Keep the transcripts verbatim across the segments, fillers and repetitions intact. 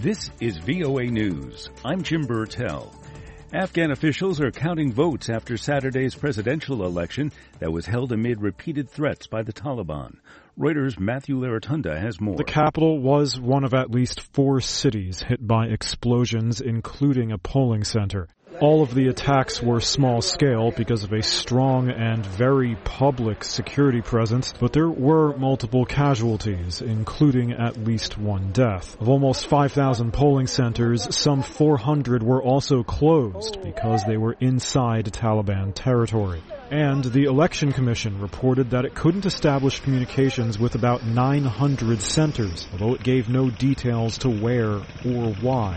This is V O A News. I'm Jim Burtell. Afghan officials are counting votes after Saturday's presidential election that was held amid repeated threats by the Taliban. Reuters' Matthew Laratunda has more. The capital was one of at least four cities hit by explosions, including a polling center. All of the attacks were small scale because of a strong and very public security presence, but there were multiple casualties, including at least one death. Of almost five thousand polling centers, some four hundred were also closed because they were inside Taliban territory. And the Election Commission reported that it couldn't establish communications with about nine hundred centers, although it gave no details to where or why.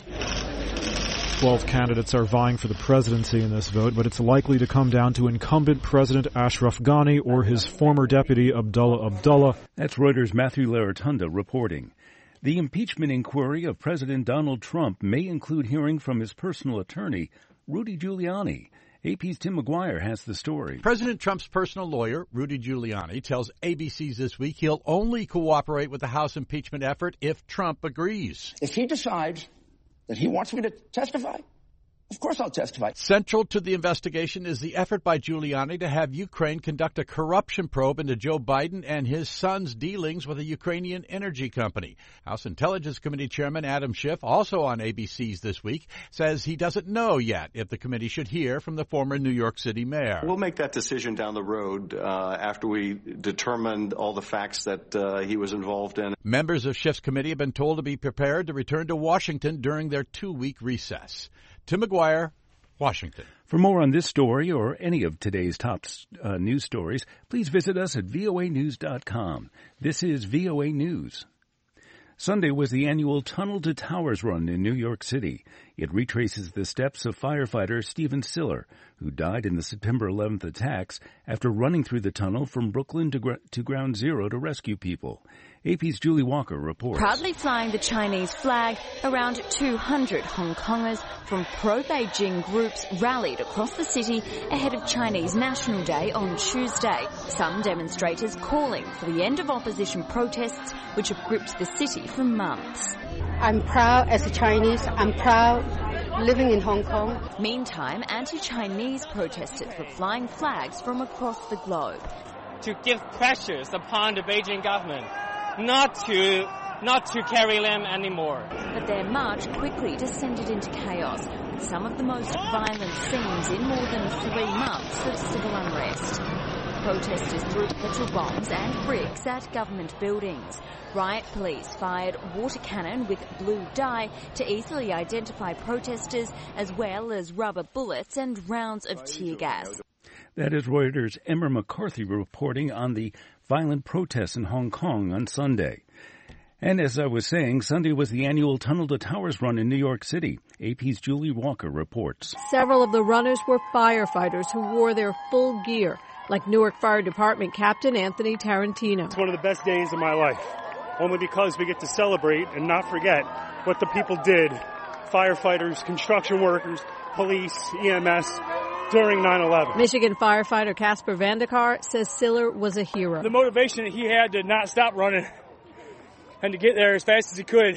Twelve candidates are vying for the presidency in this vote, but it's likely to come down to incumbent President Ashraf Ghani or his former deputy Abdullah Abdullah. That's Reuters' Matthew Laratunda reporting. The impeachment inquiry of President Donald Trump may include hearing from his personal attorney, Rudy Giuliani. A P's Tim McGuire has the story. President Trump's personal lawyer, Rudy Giuliani, tells A B C's This Week he'll only cooperate with the House impeachment effort if Trump agrees. If he decides that he wants me to testify, of course I'll testify. Central to the investigation is the effort by Giuliani to have Ukraine conduct a corruption probe into Joe Biden and his son's dealings with a Ukrainian energy company. House Intelligence Committee Chairman Adam Schiff, also on A B C's This Week, says he doesn't know yet if the committee should hear from the former New York City mayor. We'll make that decision down the road uh, after we determine all the facts that uh, he was involved in. Members of Schiff's committee have been told to be prepared to return to Washington during their two-week recess. Tim McGuire, Washington. For more on this story or any of today's top uh, news stories, please visit us at V O A news dot com. This is V O A News. Sunday was the annual Tunnel to Towers run in New York City. It retraces the steps of firefighter Stephen Siller, who died in the September eleventh attacks after running through the tunnel from Brooklyn to, gr- to Ground Zero to rescue people. A P's Julie Walker reports. Proudly flying the Chinese flag, around two hundred Hong Kongers from pro-Beijing groups rallied across the city ahead of Chinese National Day on Tuesday. Some demonstrators calling for the end of opposition protests which have gripped the city for months. I'm proud as a Chinese. I'm proud living in Hong Kong. Meantime, anti-Chinese protesters were flying flags from across the globe. To give pressures upon the Beijing government not to not to carry them anymore. But their march quickly descended into chaos, with some of the most violent scenes in more than three months of civil unrest. Protesters threw petrol bombs and bricks at government buildings. Riot police fired water cannon with blue dye to easily identify protesters, as well as rubber bullets and rounds of tear gas. That is Reuters' Emmer McCarthy reporting on the violent protests in Hong Kong on Sunday. And as I was saying, Sunday was the annual Tunnel to Towers run in New York City. A P's Julie Walker reports. Several of the runners were firefighters who wore their full gear, like Newark Fire Department Captain Anthony Tarantino. It's one of the best days of my life, only because we get to celebrate and not forget what the people did, firefighters, construction workers, police, E M S, during nine eleven. Michigan firefighter Casper Vandekar says Siller was a hero. The motivation that he had to not stop running and to get there as fast as he could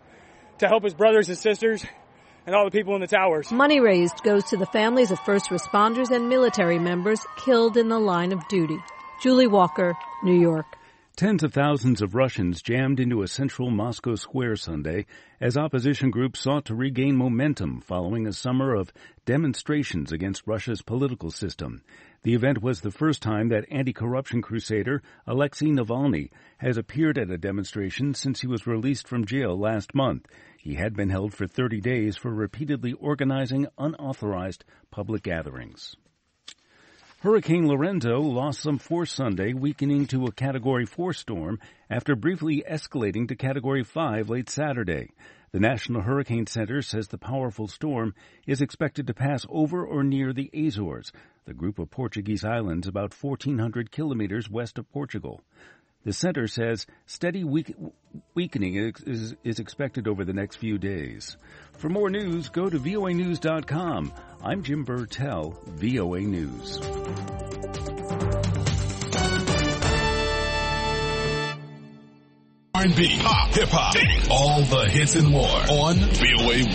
to help his brothers and sisters and all the people in the towers. Money raised goes to the families of first responders and military members killed in the line of duty. Julie Walker, New York. Tens of thousands of Russians jammed into a central Moscow square Sunday as opposition groups sought to regain momentum following a summer of demonstrations against Russia's political system. The event was the first time that anti-corruption crusader Alexei Navalny has appeared at a demonstration since he was released from jail last month. He had been held for thirty days for repeatedly organizing unauthorized public gatherings. Hurricane Lorenzo lost some force Sunday, weakening to a Category four storm after briefly escalating to Category five late Saturday. The National Hurricane Center says the powerful storm is expected to pass over or near the Azores, the group of Portuguese islands about fourteen hundred kilometers west of Portugal. The center says steady weak, weakening is, is expected over the next few days. For more news, go to V O A news dot com. I'm Jim Burtell, V O A News. R and B, pop, hip hop, all the hits and more on V O A